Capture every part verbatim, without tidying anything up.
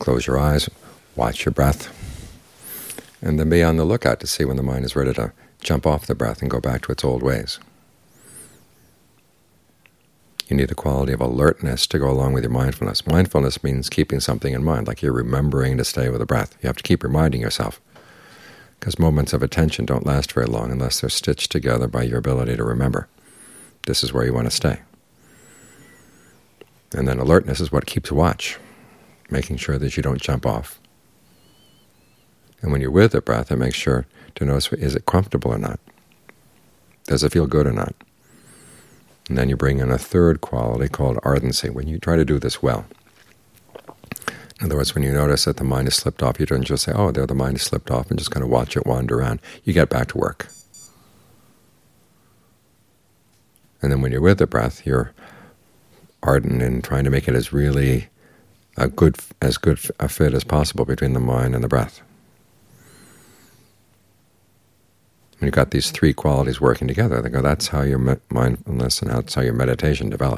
Close your eyes, watch your breath, and then be on the lookout to see when the mind is ready to jump off the breath and go back to its old ways. You need the quality of alertness to go along with your mindfulness. Mindfulness means keeping something in mind, like you're remembering to stay with the breath. You have to keep reminding yourself, because moments of attention don't last very long unless they're stitched together by your ability to remember. This is where you want to stay. And then alertness is what keeps watch, making sure that you don't jump off. And when you're with the breath, it makes sure to notice, is it comfortable or not? Does it feel good or not? And then you bring in a third quality called ardency, when you try to do this well. In other words, when you notice that the mind has slipped off, you don't just say, oh, there the mind has slipped off, and just kind of watch it wander around. You get back to work. And then when you're with the breath, you're ardent in trying to make it as really a good, as good a fit as possible between the mind and the breath. When you've got these three qualities working together, they go, that's how your mindfulness and that's how your meditation develop.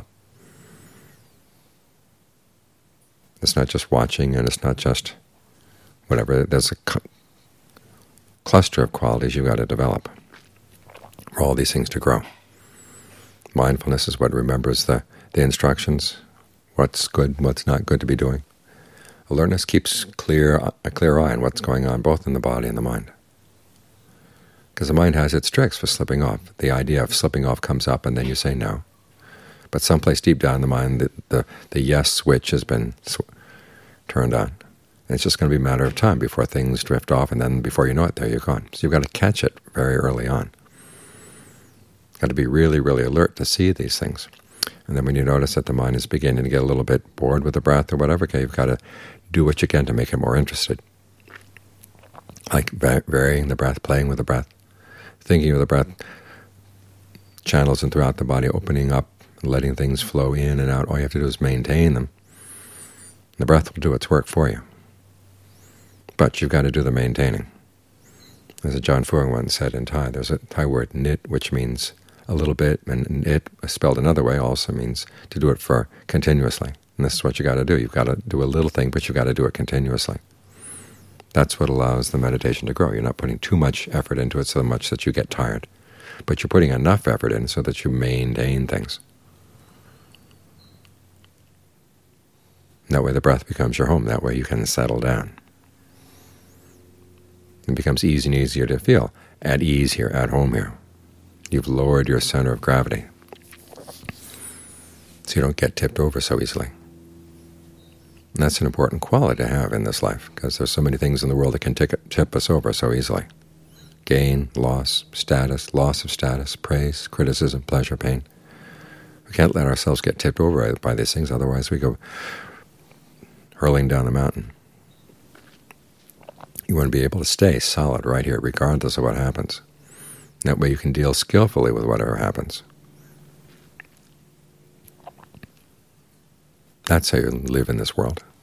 It's not just watching, and it's not just whatever. There's a cu cluster of qualities you've got to develop for all these things to grow. Mindfulness is what remembers the, the instructions, what's good, what's not good to be doing. Alertness keeps clear a clear eye on what's going on both in the body and the mind. Because the mind has its tricks for slipping off. The idea of slipping off comes up, and then you say no. But someplace deep down in the mind, the, the, the yes switch has been sw turned on. And it's just going to be a matter of time before things drift off, and then before you know it, there you're gone. So you've got to catch it very early on. You've got to be really, really alert to see these things. And then when you notice that the mind is beginning to get a little bit bored with the breath or whatever, okay, you've got to do what you can to make it more interested. Like varying the breath, playing with the breath, thinking of the breath, channels and throughout the body, opening up, letting things flow in and out. All you have to do is maintain them. The breath will do its work for you. But you've got to do the maintaining. As John Fuang once said in Thai, there's a Thai word, nit, which means a little bit, and nit, spelled another way, also means to do it for continuously. And this is what you've got to do. You've got to do a little thing, but you've got to do it continuously. That's what allows the meditation to grow. You're not putting too much effort into it so much that you get tired, but you're putting enough effort in so that you maintain things. That way the breath becomes your home. That way you can settle down. It becomes easier and easier to feel at ease here, at home here. You've lowered your center of gravity, so you don't get tipped over so easily. And that's an important quality to have in this life, because there's so many things in the world that can tip us over so easily. Gain, loss, status, loss of status, praise, criticism, pleasure, pain. We can't let ourselves get tipped over by these things, otherwise we go hurling down the mountain. You want to be able to stay solid right here, regardless of what happens. That way you can deal skillfully with whatever happens. That's how you live in this world.